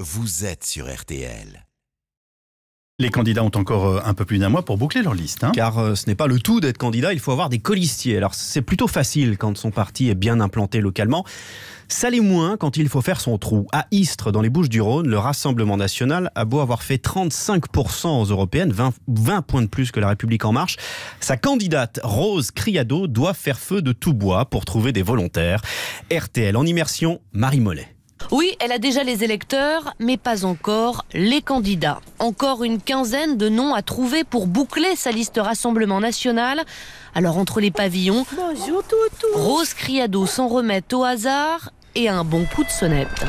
vous êtes sur RTL. Les candidats ont encore un peu plus d'un mois pour boucler leur liste. Car ce n'est pas le tout d'être candidat, il faut avoir des colistiers. Alors c'est plutôt facile quand son parti est bien implanté localement. Ça l'est moins quand il faut faire son trou. À Istres, dans les Bouches-du-Rhône, le Rassemblement national a beau avoir fait 35% aux européennes, 20 points de plus que la République en marche. Sa candidate, Rose Criado, doit faire feu de tout bois pour trouver des volontaires. RTL en immersion, Marie Mollet. Oui, elle a déjà les électeurs, mais pas encore les candidats. Encore une quinzaine de noms à trouver pour boucler sa liste Rassemblement national. Alors entre les pavillons, bonjour toutou. Rose Criado s'en remet au hasard et un bon coup de sonnette.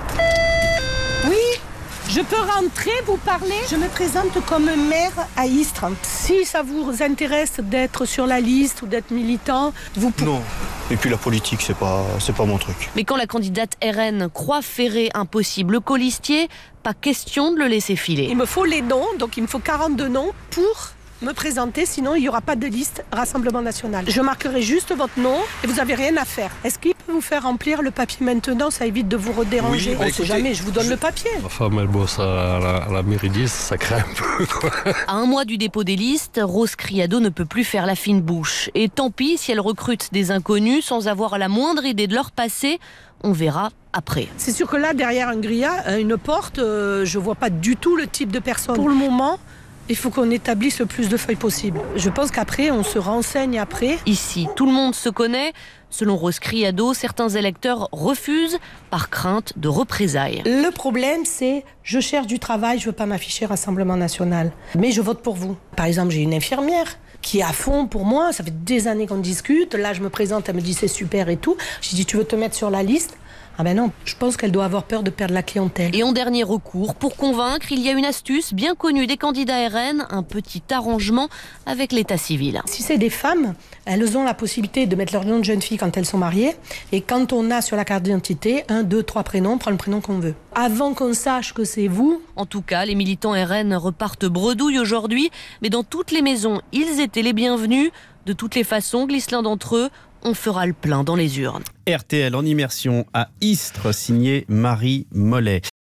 Oui, je peux rentrer, vous parler? Je me présente comme maire à Istres. Si ça vous intéresse d'être sur la liste ou d'être militant, vous pouvez... Non, et puis la politique, c'est pas mon truc. Mais quand la candidate RN croit ferrer un possible colistier, pas question de le laisser filer. Il me faut les noms, donc il me faut 42 noms pour me présenter, sinon il n'y aura pas de liste Rassemblement national. Je marquerai juste votre nom et vous n'avez rien à faire. Est-ce qu'il peut vous faire remplir le papier maintenant? Ça évite de vous redéranger. Oui, On ne sait jamais, je vous donne le papier. Ma femme, elle bosse à la mairie d'Istres, ça craint un peu, quoi. À un mois du dépôt des listes, Rose Criado ne peut plus faire la fine bouche. Et tant pis si elle recrute des inconnus sans avoir la moindre idée de leur passé. On verra après. C'est sûr que là, derrière un grillage, une porte, je ne vois pas du tout le type de personne. Pour le moment, il faut qu'on établisse le plus de feuilles possible. Je pense qu'après, on se renseigne après. Ici, tout le monde se connaît. Selon Rose Criado, certains électeurs refusent par crainte de représailles. Le problème, c'est je cherche du travail, je ne veux pas m'afficher Rassemblement national. Mais je vote pour vous. Par exemple, j'ai une infirmière qui est à fond pour moi. Ça fait des années qu'on discute. Là, je me présente, elle me dit c'est super et tout. J'ai dit tu veux te mettre sur la liste? Ah ben non, je pense qu'elle doit avoir peur de perdre la clientèle. Et en dernier recours, pour convaincre, il y a une astuce bien connue des candidats RN, un petit arrangement avec l'état civil. Si c'est des femmes, elles ont la possibilité de mettre leur nom de jeune fille quand elles sont mariées. Et quand on a sur la carte d'identité 1, 2, 3 prénoms, on prend le prénom qu'on veut. Avant qu'on sache que c'est vous... En tout cas, les militants RN repartent bredouille aujourd'hui, mais dans toutes les maisons, ils étaient les bienvenus. De toutes les façons, glisse l'un d'entre eux, on fera le plein dans les urnes. RTL en immersion à Istres, signé Marie Mollet.